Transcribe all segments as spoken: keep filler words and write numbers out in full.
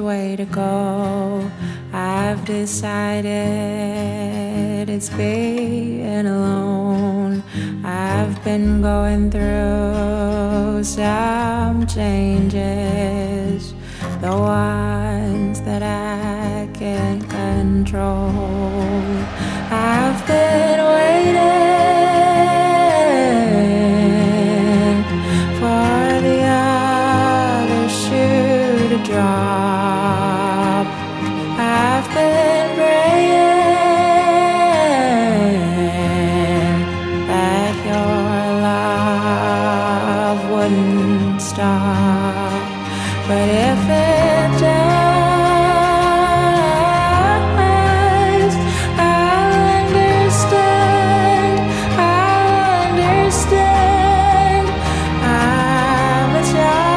way to go. I've decided it's being alone. I've been going through some changes, the ones that I can't control. I've been waiting for the other shoe to drop. I've been praying that your love wouldn't stop, but if it does, I'll understand, I'll understand. I'm a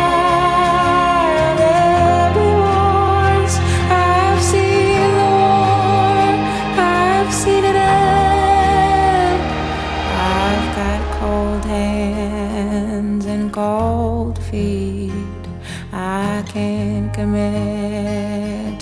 child of divorce. I've seen the war, I've seen it end. I've got cold hands and cold feet. I can't commit to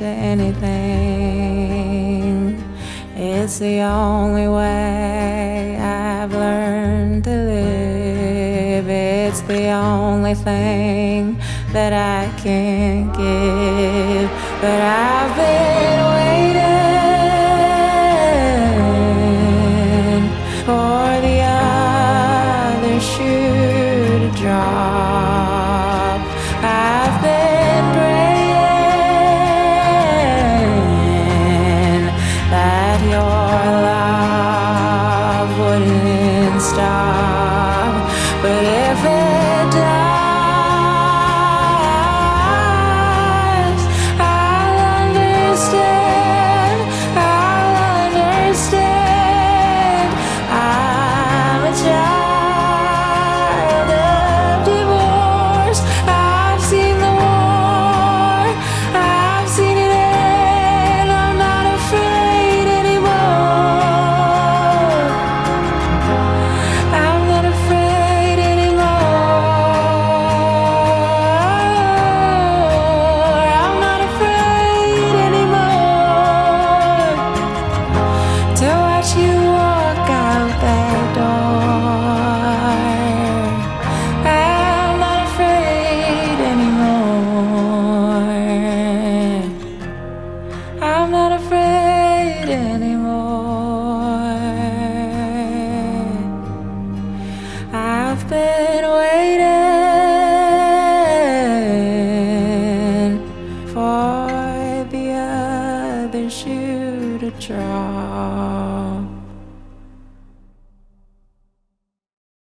anything. It's the only way I've learned to live. It's the only thing that I can't give. But I've been waiting for the other shoe to drop. I've been praying that your love wouldn't stop, but if it does, I'll understand, I'll understand. I'm a child of divorce. I've seen the war, I've seen it end. I'm not afraid anymore. I'm not afraid anymore. I'm not afraid anymore to watch you walk out that door. I'm not afraid anymore. I'm not afraid anymore. I've been waiting for the other shoe to drop.